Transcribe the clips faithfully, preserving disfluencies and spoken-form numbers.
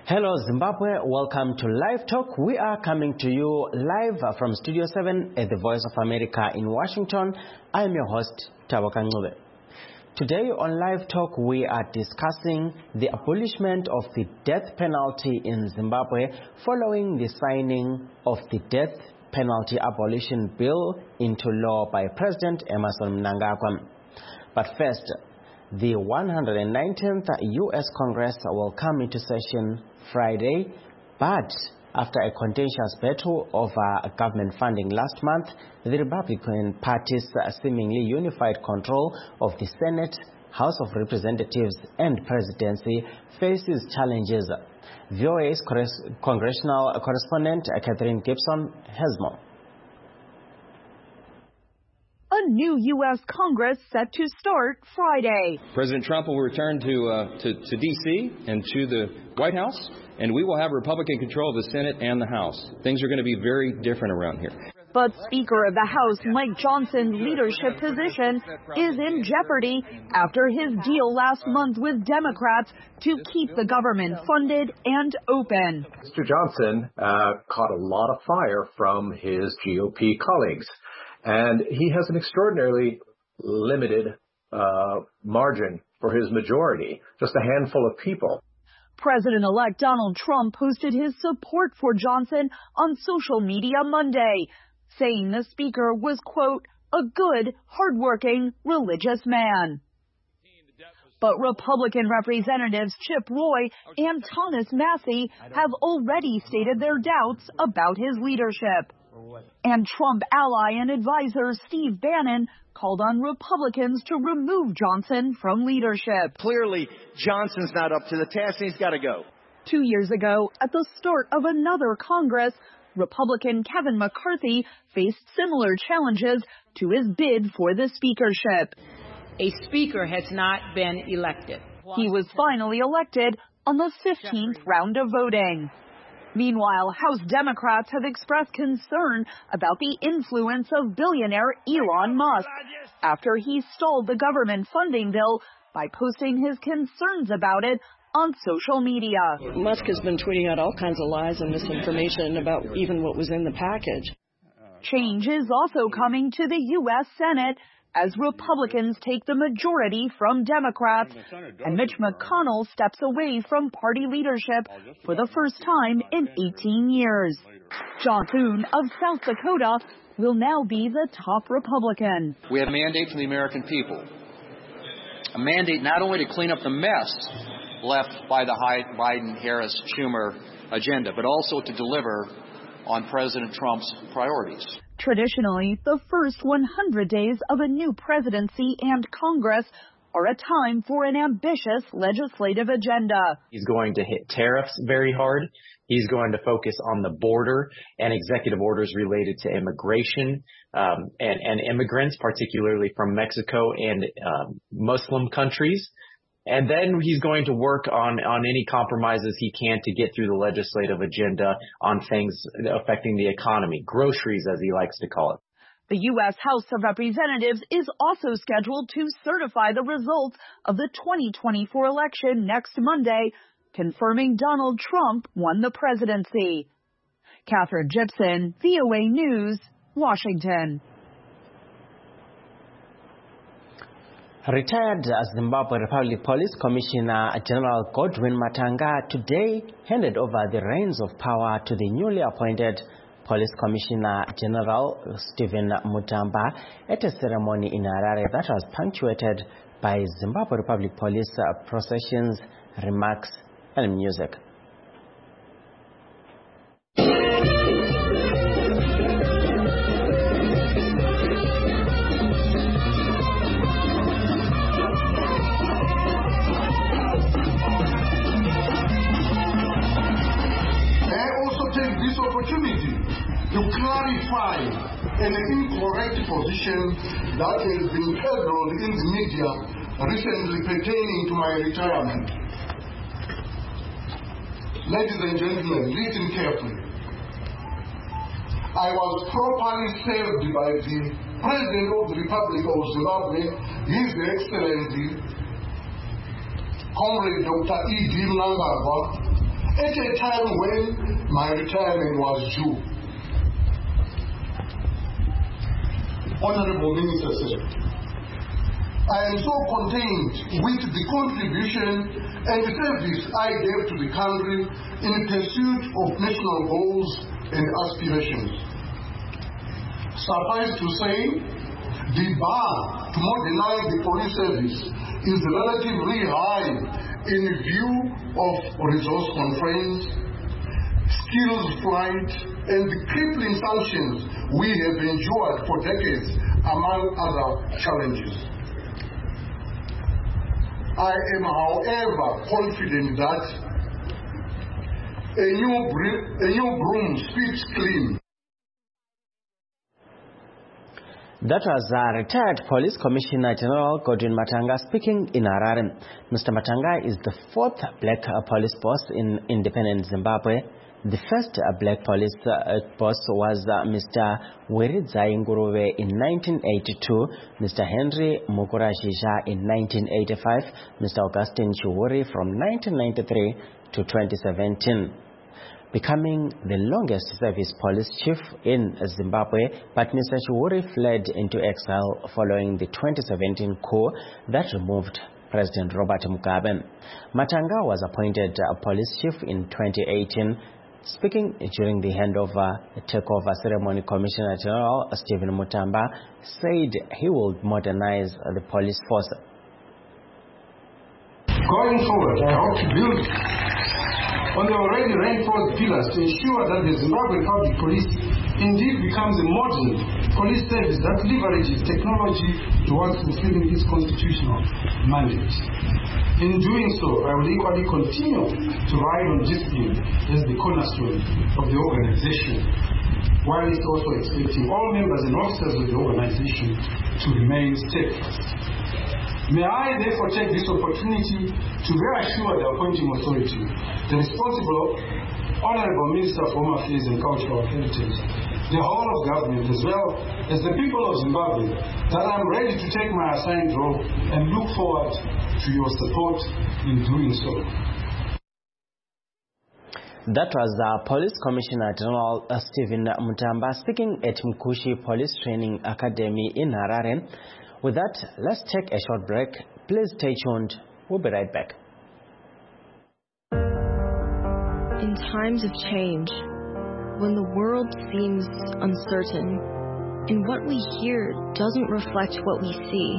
Hello Zimbabwe, welcome to Live Talk. We are coming to you live from Studio seven at the Voice of America in Washington. I am your host, Taboka Ncube. Today on Live Talk, we are discussing the abolishment of the death penalty in Zimbabwe following the signing of the death penalty abolition bill into law by President Emmerson Mnangagwa. But first, the one hundred nineteenth U S Congress will come into session Friday, but after a contentious battle over government funding last month, the Republican Party's seemingly unified control of the Senate, House of Representatives, and presidency faces challenges. V O A's congressional correspondent Catherine Gibson has more. A new U S Congress set to start Friday. President Trump will return to, uh, to, to D C and to the White House, and we will have Republican control of the Senate and the House. Things are going to be very different around here. But Speaker of the House Mike Johnson's leadership position is in jeopardy after his deal last month with Democrats to keep the government funded and open. Mister Johnson uh, caught a lot of fire from his G O P colleagues. And he has an extraordinarily limited uh, margin for his majority, just a handful of people. President-elect Donald Trump posted his support for Johnson on social media Monday, saying the speaker was, quote, a good, hardworking, religious man. But Republican Representatives Chip Roy and Thomas Massie have already stated their doubts about his leadership. And Trump ally and advisor Steve Bannon called on Republicans to remove Johnson from leadership. Clearly, Johnson's not up to the task, and he's got to go. Two years ago, at the start of another Congress, Republican Kevin McCarthy faced similar challenges to his bid for the speakership. A speaker has not been elected. He was finally elected on the fifteenth round of voting. Meanwhile, House Democrats have expressed concern about the influence of billionaire Elon Musk after he stalled the government funding bill by posting his concerns about it on social media. Musk has been tweeting out all kinds of lies and misinformation about even what was in the package. Change is also coming to the U S Senate as Republicans take the majority from Democrats, and Mitch McConnell steps away from party leadership for the first time in eighteen years. John Thune of South Dakota will now be the top Republican. We have a mandate from the American people. A mandate not only to clean up the mess left by the Biden-Harris-Schumer agenda, but also to deliver on President Trump's priorities. Traditionally, the first one hundred days of a new presidency and Congress are a time for an ambitious legislative agenda. He's going to hit tariffs very hard. He's going to focus on the border and executive orders related to immigration um, and, and immigrants, particularly from Mexico and um, Muslim countries. And then he's going to work on, on any compromises he can to get through the legislative agenda on things affecting the economy, groceries, as he likes to call it. The U S House of Representatives is also scheduled to certify the results of the twenty twenty-four election next Monday, confirming Donald Trump won the presidency. Catherine Gibson, V O A News, Washington. Retired Zimbabwe Republic Police Commissioner General Godwin Matanga today handed over the reins of power to the newly appointed Police Commissioner General Stephen Mutamba at a ceremony in Harare that was punctuated by Zimbabwe Republic Police processions, remarks, and music. To clarify an incorrect position that has been peddled in the media recently pertaining to my retirement. Ladies and gentlemen, listen carefully. I was properly served by the President of the Republic of Zimbabwe, His Excellency Comrade Doctor E D Mnangagwa, at a time when my retirement was due. Honorable Minister, sir, I am so content with the contribution and service I gave to the country in pursuit of national goals and aspirations. Suffice to say, the bar to modernize the police service is relatively high in view of resource constraints, skills flight, and the crippling sanctions we have endured for decades, among other challenges. I am, however, confident that a new, a new broom sweeps clean. That was uh, retired Police Commissioner General Godwin Matanga speaking in Harare. Mister Matanga is the fourth black uh, police boss in independent Zimbabwe. The first uh, black police uh, boss was uh, Mister Wiridzai Nguruve in nineteen eighty-two, Mister Henry Mukurashisha in nineteen eighty-five, Mister Augustine Chiwuri from nineteen ninety-three to twenty seventeen. Becoming the longest service police chief in Zimbabwe, but Mister Chiwuri fled into exile following the twenty seventeen coup that removed President Robert Mugabe. Matanga was appointed a police chief in twenty eighteen. Speaking during the handover takeover ceremony, Commissioner General Stephen Mutamba said he will modernize the police force. Going forward, I hope to build on the already reinforced pillars to ensure that the Zimbabwe Public Police indeed becomes a modern police service that leverages technology towards fulfilling its constitutional mandate. In doing so, I will equally continue to ride on discipline as the cornerstone of the organization, while it's also expecting all members and officers of the organization to remain steadfast. May I therefore take this opportunity to reassure the appointing authority, the responsible Honorable Minister for Home Affairs and Cultural Heritage, the whole of government, as well as the people of Zimbabwe, that I am ready to take my assigned role and look forward to your support in doing so. That was uh, Police Commissioner General uh, Stephen Mutamba speaking at Mkushi Police Training Academy in Harare. With that, let's take a short break. Please stay tuned. We'll be right back. In times of change, when the world seems uncertain, and what we hear doesn't reflect what we see,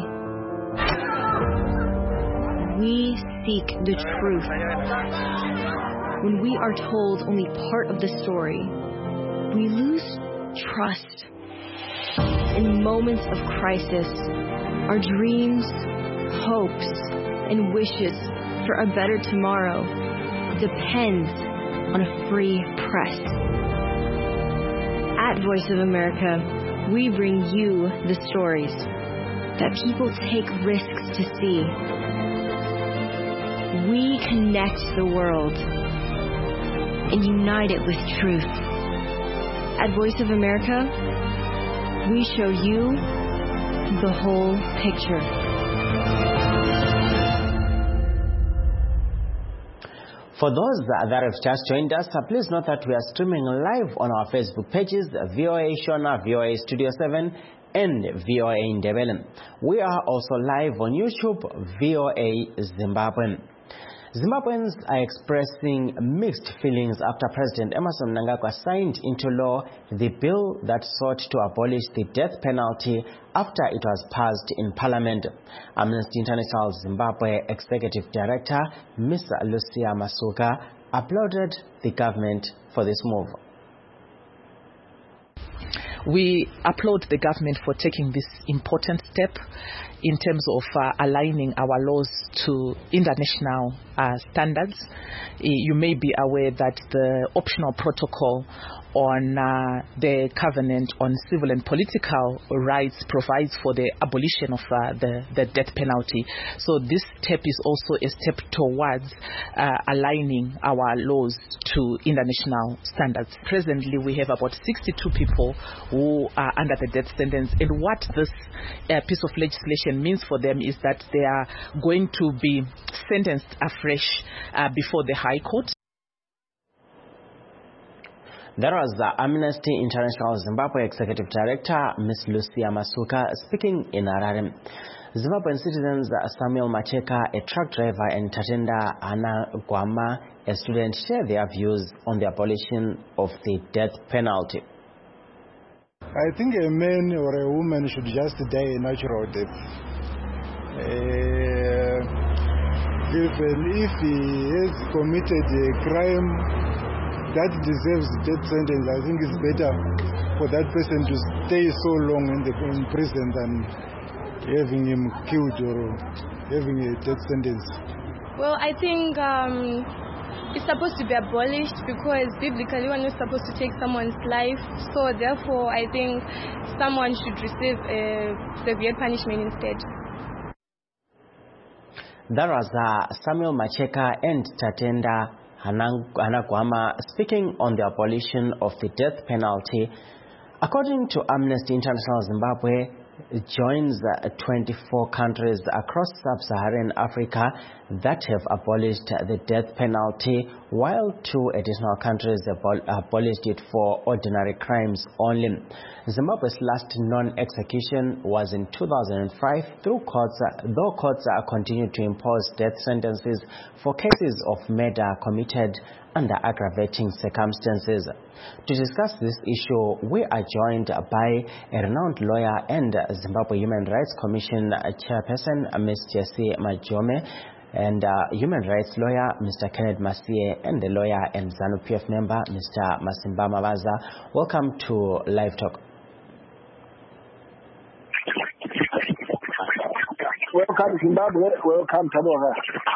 we seek the truth. When we are told only part of the story, we lose trust. In moments of crisis, our dreams, hopes, and wishes for a better tomorrow depends on a free press. At Voice of America, we bring you the stories that people take risks to see. We connect the world and unite it with truth. At Voice of America, we show you the whole picture. For those that have just joined us, please note that we are streaming live on our Facebook pages, V O A Shona, V O A Studio seven, and V O A Ndebele. We are also live on YouTube, V O A Zimbabwe. Zimbabweans are expressing mixed feelings after President Emmerson Mnangagwa signed into law the bill that sought to abolish the death penalty after it was passed in Parliament. Amnesty International Zimbabwe Executive Director, Miz Lucia Masuka, applauded the government for this move. We applaud the government for taking this important step in terms of uh, aligning our laws to international uh, standards. You may be aware that the optional protocol on uh, the Covenant on Civil and Political Rights provides for the abolition of uh, the, the death penalty. So this step is also a step towards uh, aligning our laws to international standards. Presently, we have about sixty-two people who are under the death sentence, and what this uh, piece of legislation means for them is that they are going to be sentenced afresh uh, before the High Court. That was the Amnesty International Zimbabwe Executive Director, Miz Lucia Masuka, speaking in Harare. Zimbabwean citizens Samuel Macheka, a truck driver, and Tatenda Anna Gwama, a student, share their views on the abolition of the death penalty. I think a man or a woman should just die a natural death. Uh, even if he has committed a crime that deserves death sentence, I think it's better for that person to stay so long in the in prison than having him killed or having a death sentence. Well, I think um, it's supposed to be abolished because biblically one is supposed to take someone's life. So therefore, I think someone should receive a severe punishment instead. That was uh, Samuel Macheka and Tatenda Anagwama speaking on the abolition of the death penalty. According to Amnesty International, Zimbabwe joins uh, twenty-four countries across sub-Saharan Africa that have abolished the death penalty, while two additional countries abol abolished it for ordinary crimes only. Zimbabwe's last non-execution was in two thousand five, through courts, uh, though courts uh, continue to impose death sentences for cases of murder committed under aggravating circumstances. To discuss this issue, we are joined by a renowned lawyer and Zimbabwe Human Rights Commission chairperson, Miz Jessie Majome, and uh, human rights lawyer, Mister Kenneth Masie, and the lawyer and ZANU P F member, Mister Masimba Mavaza. Welcome to Live Talk. Welcome, Zimbabwe. Welcome, Tabora.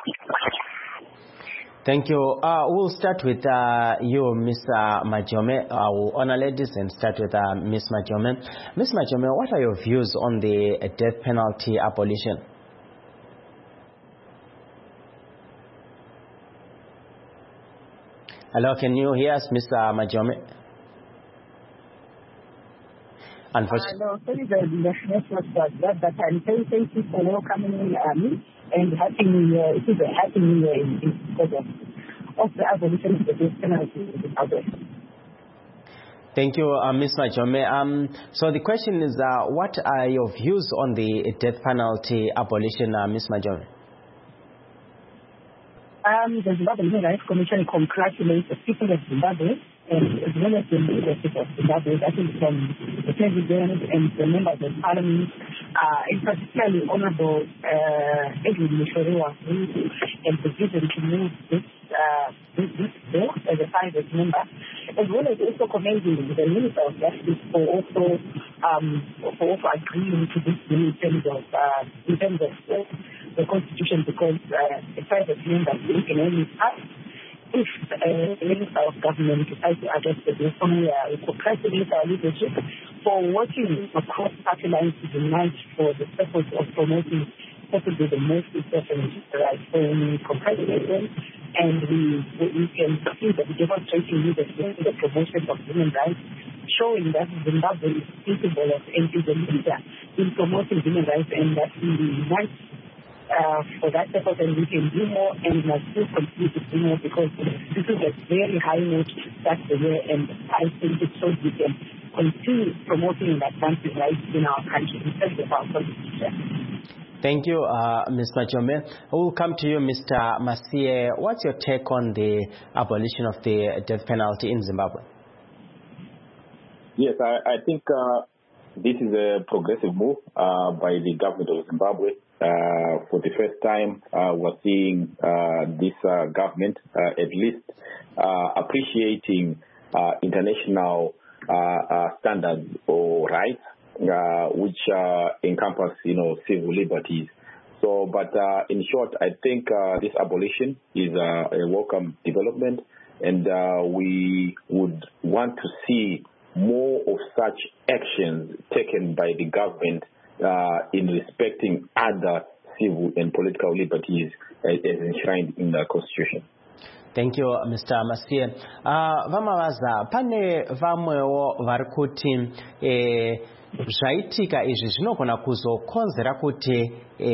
Thank you. Uh, we'll start with uh, you, Mister Majome. I will honor ladies and start with uh, Miz Majome. Miz Majome, what are your views on the uh, death penalty abolition? Hello, can you hear us, Mister Majome? Unfortunately. Uh, no, sorry, the network was bad, but I'm saying thank you for welcoming me and happy new year. It is a happy new year in because of, of the abolition of the death penalty in Zimbabwe. Thank you, uh, Miz Majome. Um, so the question is, uh, what are your views on the death penalty abolition, uh, Miz Majome? Um, the Zimbabwe Human Rights Commission congratulates the people of Zimbabwe and as well as the leadership of Zimbabwe, that is from the President and the members of Parliament, uh, in particularly Honorable uh, Edwin Mushoriwa, who has the vision to move this, uh, this, this bill as a private member, as well as also commending the Minister of Justice for also um, for also agreeing to this bill in terms of uh, in terms of uh, the Constitution, because uh, a private member can only pass if uh, the Minister of Government decides to address the bill. So we uh, congratulate our leadership for working across party lines to unite for the purpose of promoting possibly the most important right. So we congratulate them, and we, we can see that the demonstration leadership in the promotion of human rights, showing that Zimbabwe is capable of and is a leader in promoting human rights, and that we want Uh, for that purpose, and we can do more, and we must still continue to do more, because this is a very high note that's the year, and I think it shows we can continue promoting and advancing rights in our country in terms of our constitution. Thank you, uh, Miz Majome. We'll come to you, Mister Masie. What's your take on the abolition of the death penalty in Zimbabwe? Yes, I, I think uh, this is a progressive move uh, by the government of Zimbabwe. Uh, for the first time, uh, we're seeing uh, this uh, government uh, at least uh, appreciating uh, international uh, uh, standards or rights, uh, which uh, encompass, you know, civil liberties. So, but uh, in short, I think uh, this abolition is uh, a welcome development, and uh, we would want to see more of such actions taken by the government Uh, in respecting other civil and political liberties as, as enshrined in the Constitution. Thank you, Mister Masie. Uh, vamavaza pane vamwewo vari kuti eh, zvaitika izvi zvinogona kuzokonzera kuti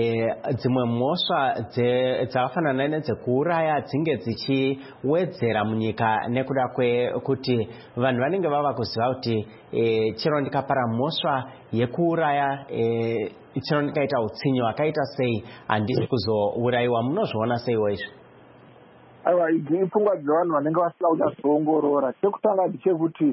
dzimwe mhosva dzakafanana nedzekuuraya dzinge dzichiwedzera munyika nekuda kwekuti vanhu vanenge vava kuziva kuti chero ndikapara mhosva yekuuraya chero ndikaita utsinye hwakaita sei handisi kuzourayiwa. Munozviona seiwo izvi? Aiwa, idzi ipfungwa dzevanhu vanenge vasina kunyatsoongorora. Chekutanga ndechekuti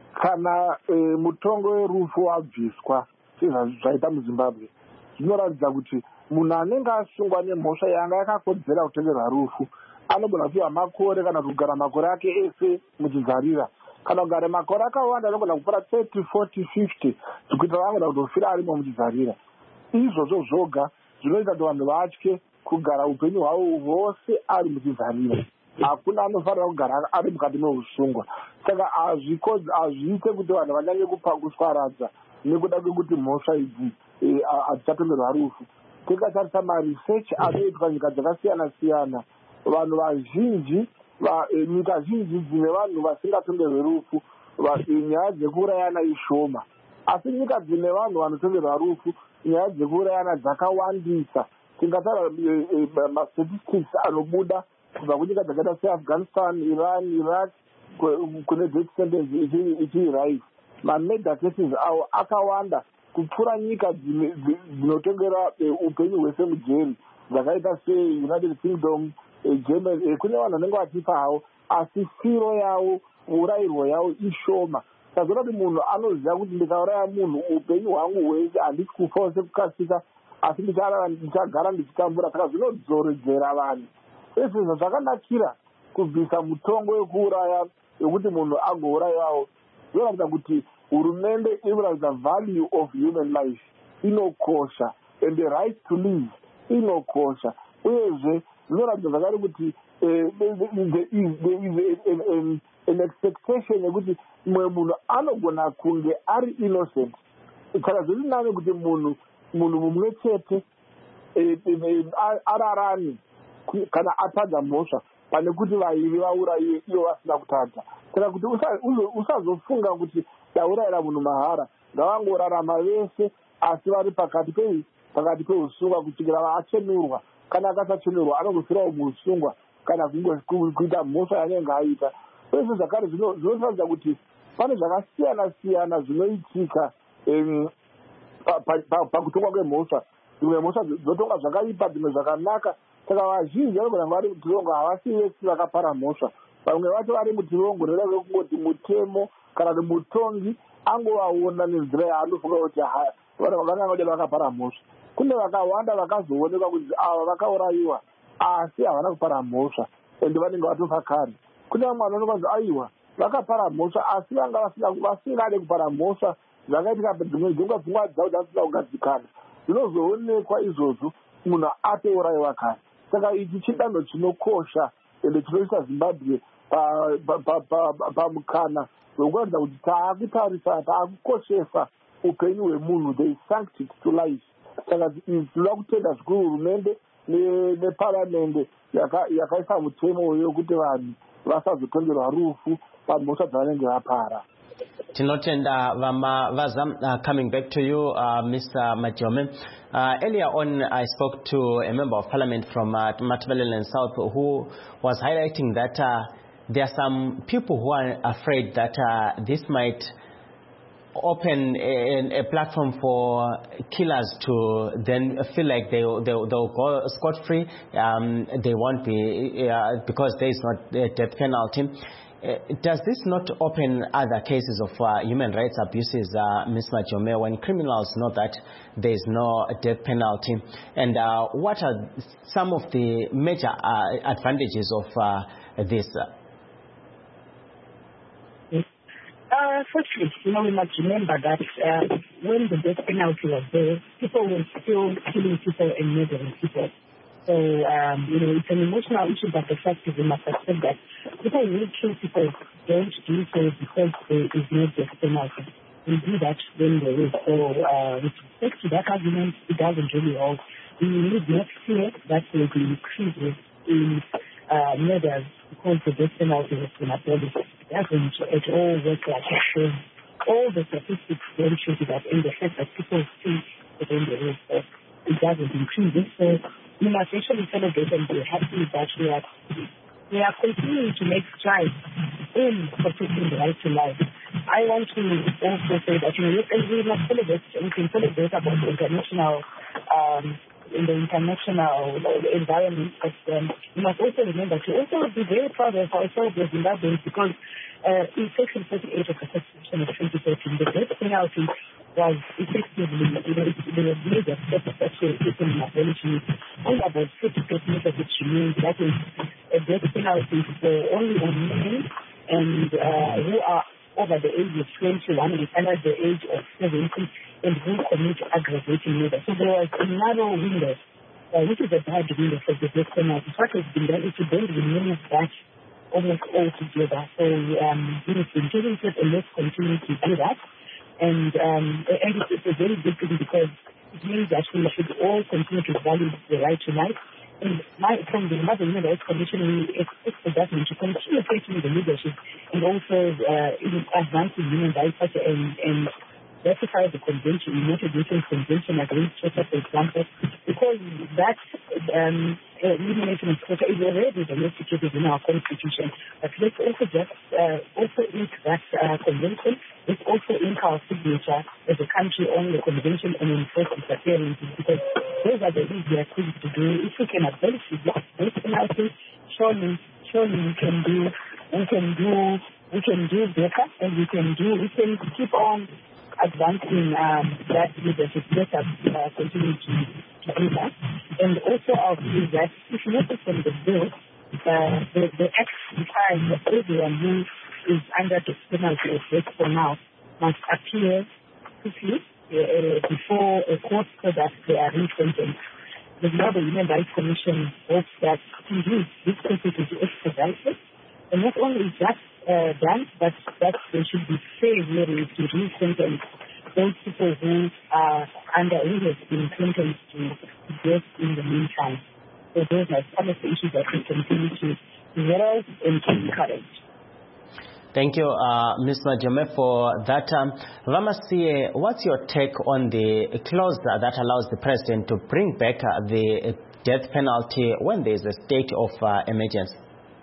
kana e, mutongo werufu wabviswa sezvaita muZimbabwe, zvinoratidza kuti munhu anenge asungwa nemhosva yanga yakakodzera kutengerwa rufu anogona kupiwa makore kana kugara makore ake ese muchizarira. Kana kugara makore akawanda anogona kupfuura thirty, forty, fifty zvekuita vanoda kutofira arimo muchizarira. Izvozvo zvoga zvinoita kuti vanhu vatye kugara upenyu hwavo hwose ari muchizarira. Hakuna anofanira kugara ari mukati meusungwa. Saka hazviite kuti vanhu vanyange kuswaradza nekuda kwekuti mhosva idzi hadzichatongerwa rufu. Tikatarisa marisearch anoitwa nyika dzakasiyana siyana, vanhu vazhinji nyika zhinji dzine vanhu vasingatongerwe rufu nyaya dzekuurayana ishoma, asi nyika dzine vanhu vanotongerwa rufu nyaya dzekuurayana dzakawandisa. Tingatara mastatistics anobuda kubva kunyika dzakaita seAfghanistan, Iran, Iraq kune death sentence ichirise. Mamurder cases avo akawanda kupfuura nyika dzinotongera upenyu hwese mujeri dzakaita seUnited Kingdom, Germany. Kune vanhu vanenge vachipa havo asi firo yavo, urayirwo yavo ishoma. Saka kuti munhu anoziva kuti ndikauraya munhu upenyu hwangu hwese handisi kufa sekukasika asi ndichagara ndichitambura. Saka zvinodzoredzera vanhu. Izvi zvakanakira kubvisa mutongo wekuuraya wekuti munhu agourayiwawo. Zvinoratidza kuti hurumende inoratidza value of human life inokosha and the right to live inokosha. Uyezve zvinoratidza zvakare kuti there is an expectation yekuti mumwe munhu anogona kunge ari innocent. Saka zviri nani kuti munhu munhu mumwe chete ararani kana atadza mhosva pane kuti vaivi vaurayiwe iyo vasina kutadza. Saka kuti usazofunga kuti taurayira munhu mahara, ngavangorarama vese asi vari pakati pei pakati peusungwa kusvikira vachenurwa. Kana akasachenurwa anogofirawo muusungwa kana kuita mhosva yanenge aita. Zvese zvakare zvinoratidza kuti pane zvakasiyana siyana zvinoitika pakutongwa kwemhosva. Dzimwe mhosva dzotonga zvakaipa, dzimwe zvakanaka. Saka vazhinji vanogona vari mutirongo havasi vese vakapara mhosva. Vamwe vacho vari mutirongo nekuda kwekungoti mutemo kana kuti mutongi angovaona nenzira yaanofunga kuti vanga vaida vakapara mhosva. Kune vakawanda vakazoonekwa kuti ava vakaurayiwa asi havana kupara mhosva ende vanenge vatofa kare. Kune vamwe vanoonekwa kuti aiwa vakapara mhosva asi vanga vasingade kupara mhosva, zvakaitika dzimwe dzenguva pfungwa dzavo dzasina kugadzikana. Zvinozoonekwa izvozvo munhu atourayiwa kare. Saka ichi chidanho chinokosha ende chinoisa Zimbabwe pamukana wekuratidza kuti taakutarisa, taakukoshesa upenyu hwemunhu, there is sanctity to life. Saka tinoda kutenda zvikuru hurumende neparamende yakaisa mutemo wekuti vanhu vasazotongerwa rufu pamhosva dzavanenge vapara. Tinotenda Vama Vazam. Uh, coming back to you, uh, Mister Majome. Uh, earlier on, I spoke to a member of parliament from uh, Matabeleland South who was highlighting that uh, there are some people who are afraid that uh, this might open a, a platform for killers to then feel like they, they, they'll go scot-free. Um, they won't be, uh, because there is not a death penalty. Uh, does this not open other cases of uh, human rights abuses, uh, Miz Majome, when criminals know that there is no death penalty? And uh, what are some of the major uh, advantages of uh, this? Uh, firstly, you know, we must remember that uh, when the death penalty was there, people were still killing people and murdering people. So, um, you know, it's an emotional issue, but the fact is we must accept that people who kill people don't do so because there is no death penalty. We do that when there is. So, uh, with respect to that argument, it doesn't really hold. We need next year that will be increases in uh, murders because the death penalty has been abolished. It doesn't at all work like a show. all the statistics don't show that, and the fact that people stay within the rules, so it doesn't increase it. So we must actually celebrate and be happy that we are, we are continuing to make strides in protecting the right to life. I want to also say that, you know, and we must celebrate, we can celebrate about the international, um, in the international environment, but um, we must also remember to also be very proud of ourselves as Zimbabweans, because uh, in Section forty-eight of the Constitution of twenty thirteen, the death penalty was effectively, you know, there was major steps actually taken in abolishing it. Only about fifty percent of it remains. That is a death penalty for only on men and uh, who are over the age of twenty-one and under the age of seventy and who commit aggravating murder. So there was a narrow window, uh, which is a bad window for the death penalty. What has been done is to then remove that almost altogether. So um, it has been given to and let's continue to do that. And, um, and it's a very good thing because it means that we should all continue to value the right to life. And my, from the Zimbabwe Human Rights Commission, we expect the government to continue taking the leadership and also uh, in advancing human rights and, and ratify the convention, United Nations Convention against torture, for example, because that um, elimination of torture is already domesticated in our constitution. But let's also just uh, also ink that uh, convention. Let's also ink our signature as a country on the convention and enforce its appearances, because those are the easier things to do. If we can abolish the death penalty, surely, surely we can do, we can do, we can do better, and we can do, we can keep on advancing um, that leadership. Let us uh, continue to, to do that. And also I'll say that if you notice from the bill, uh, the, the Act requires that everyone who is under the penalty of death for now must appear quickly uh, before a court so that they are resentenced. The Zimbabwe Human Rights Commission hopes that indeed this process is expedited, and not only is that uh, done, but that there should be fair hearings to resentence those people who are under, who have been sentenced to death in the meantime. So those are some of the issues that we continue to herald and to encourage. Thank you, uh, Miz Majome, for that. Um, Ramasie, what's your take on the clause that allows the president to bring back uh, the death penalty when there is a state of uh, emergency?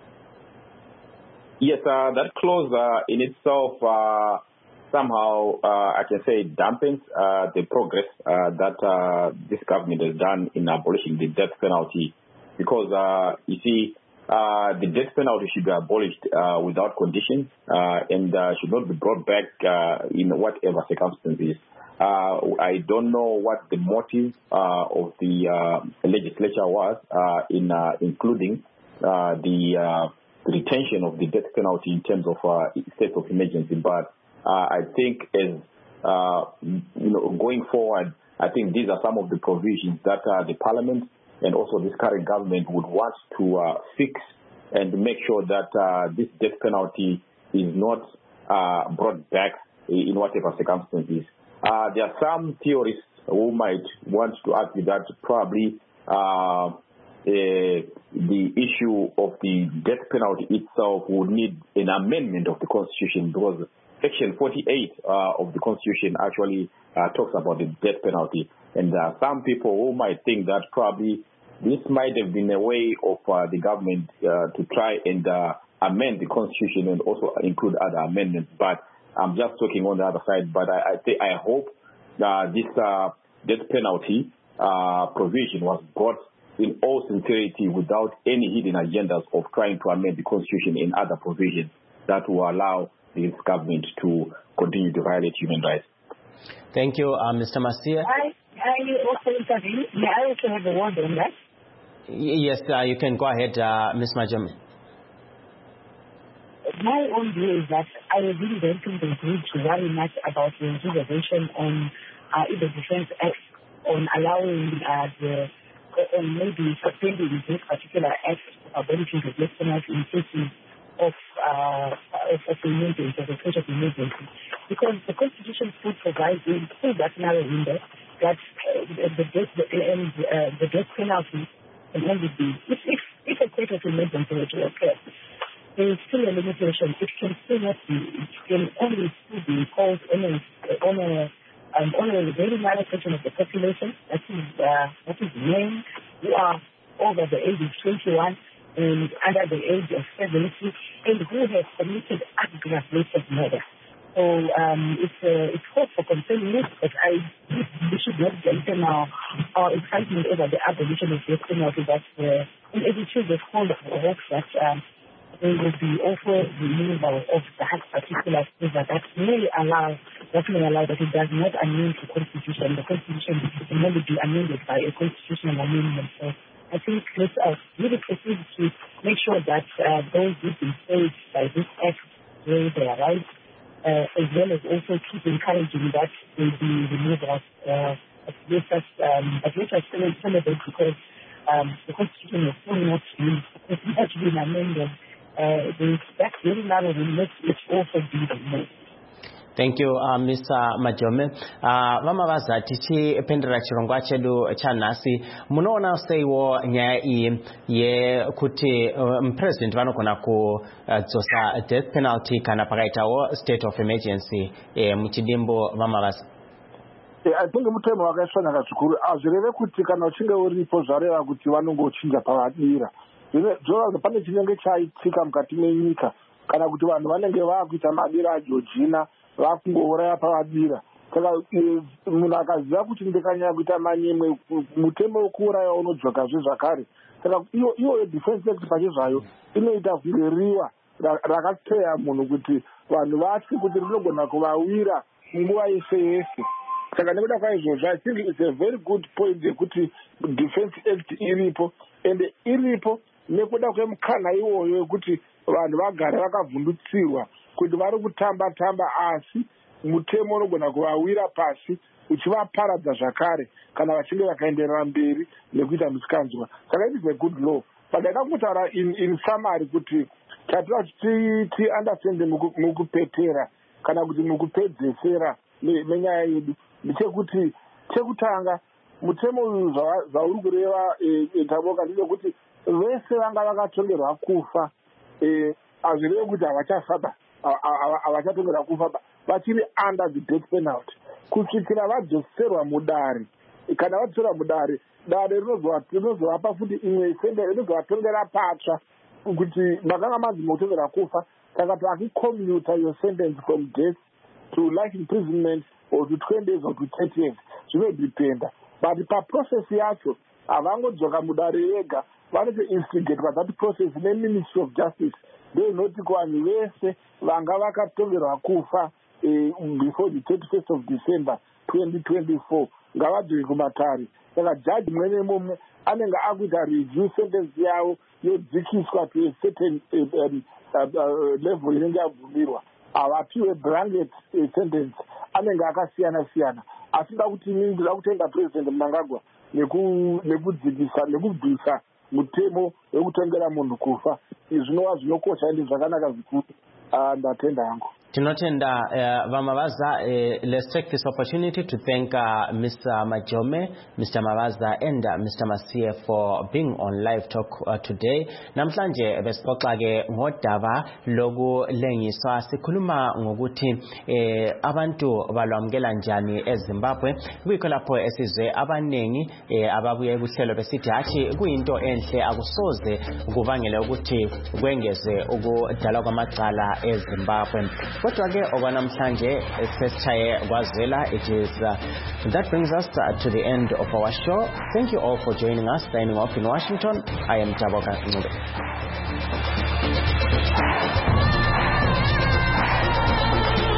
Yes, uh, that clause uh, in itself uh, somehow, uh, I can say, dampens uh, the progress uh, that uh, this government has done in abolishing the death penalty, because, uh, you see, uh, the death penalty should be abolished uh, without conditions uh, and uh, should not be brought back uh, in whatever circumstances. Uh, I don't know what the motive uh, of the uh, legislature was uh, in uh, including uh, the uh, retention of the death penalty in terms of uh, state of emergency. But uh, I think as uh, you know, going forward, I think these are some of the provisions that uh, the Parliament and also this current government would want to uh, fix and make sure that uh, this death penalty is not uh, brought back in whatever circumstances. Uh, there are some theorists who might want to argue that probably uh, Uh, the issue of the death penalty itself would need an amendment of the Constitution, because Section forty-eight uh, of the Constitution actually uh, talks about the death penalty. And uh, some people who might think that probably this might have been a way of uh, the government uh, to try and uh, amend the Constitution and also include other amendments. But I'm just talking on the other side. But I, I, th- I hope uh, this uh, death penalty uh, provision was brought in all sincerity, without any hidden agendas of trying to amend the Constitution in other provisions that will allow this government to continue to violate human rights. Thank you, uh, Mister Masia. I, I also intervene. May I also have a word on that? Y- yes, uh, you can go ahead, uh, Miz Majome. My own view is that I really don't think there's need to worry much about the reservation on uh, in the Defense Act on allowing uh, the and maybe suspending this particular act of abolishing the death penalty in cases of uh, of, of emergency, of a state of emergency, because the Constitution still provides in that narrow window that uh, the death the, and uh, the death penalty can only be if if if a state of emergency were to occur. there is still a limitation. It can still not be, it can only still be imposed on a, on a, um, on a very narrow section of the population, that is, uh, that is men who are over the age of twenty-one and under the age of seventy, and who have committed aggravated murder. So um, it's uh, it's cause for concern, but I we should not dampen our, our excitement over the abolition of death penalty. That uh, in every choose of whole of hopes that um, there will be also removal of that particular favour that may allow that may allow that it does not amend the constitution. The constitution can only be amended by a constitutional amendment. So I think let's uh, really proceed to make sure that uh, those who've been saved by this act waive their rights, uh, as well as also keep encouraging that they be removed as uh, at least as um, at least as celebrate because um, the constitution is still not been it's not been amended. Uh, the that very narrow will let it also be removed. Thank you, uh, Mister Majome. Uh, vama vaza tichi pendera chirongwa chedu cha nasi munoona seiwo nyaya iyi ye kuti um, president vanogona kudzosa uh, death penalty kana pakaitawo state of emergency eh, muchidimbo vama vaza. I think mutemo wakaisvonaka zvikuru azvireve kuti kana uchinge uripo zvareva kuti vanongochinja pavadira zvinoratidza pane chinenge chaitika mukati menyika kana kuti vanhu vanenge vakuita madira ageorgina vakungouraya pavadira saka munhu akaziva kuti ndikanyanya kuita manyemwe mutemo wekuuraya unodzokazve zvakare saka iwo defense act pachezvayo inoita kungeriwa rakateya munhu kuti vanhu vatye kuti rinogona kuvawira nguva yese yese saka nekuda kwaizvozvo I think it's a very good point yekuti defense act iripo ende iripo nekuda kwemukana iwoyo wekuti vanhu vagare vakavhundutsirwa kuti vari kutamba tamba asi mutemo unogona kuvawira pasi uchivaparadza zvakare kana vachinge vakaenderera mberi nekuita misikanzwa saka it is a good law but ndaida kutaura in, in summary kuti chatira kuti ti understand mukupetera kana kuti mukupedzesera menyaya yedu ndechekuti chekutanga mutemo uyu zvauri kureva taboka ndechekuti vese vanga vakatongerwa kufa hazvireve kuti havachafaba havachatongerwa kufa vachiri under the death penalty kusvikira vadzoserwa mudare kana vadzoserwa mudare dare rinozovapa futi imwe rinozovatongera patsva kuti makanga manzi mautongerwa kufa saka pakicommute your sentence from death to life imprisonment or to twenty days or to thirty years zvinodependa but paprocess yacho havangodzoka mudare yega vanoto instigate pathat process neministry of justice ndoinoti kuvanhu vese vanga vakatongerwa kufa eh, before the thirty-first of December twenty twenty-four ngavadzoke kumatare saka jaji mumwe nemumwe anenge akuita review sentence yavo yodzikiswa to a certain uh, um, uh, uh, level inenge yabvumirwa havapiwe blanket uh, sentence anenge akasiyana siyana asi da kuti inini ndida kutenda president Mnangagwa nekudzikisa nekubvisa mutemo wekutongera munhu kufa izvi zvinova zvinokosha ende zvakanaka zvikuru ndatenda yangu. Tinotenda uh, Vamavaza, uh, let's take this opportunity to thank uh, Mister Majome, Mister Mavaza and uh, Mister Masie for being on Live Talk uh, today. Namhlanje besixoxa-ke ngodaba lokulengiswa sikhuluma ngokuthi eh, abantu balwamkela njani eZimbabwe kuyikho lapho esizwe abanengi eh, ababuye kuhlelo besithi hathi kuyinto enhle akusoze kubangela ukuthi kwengeze ukudalwa kwamacala eZimbabwe. Kodwa-ke okwanamhlanje sesishaye kwazwela it is uh, that brings us uh, to the end of our show. Thank you all for joining us. Signing off in Washington, I am Taboka Ngube.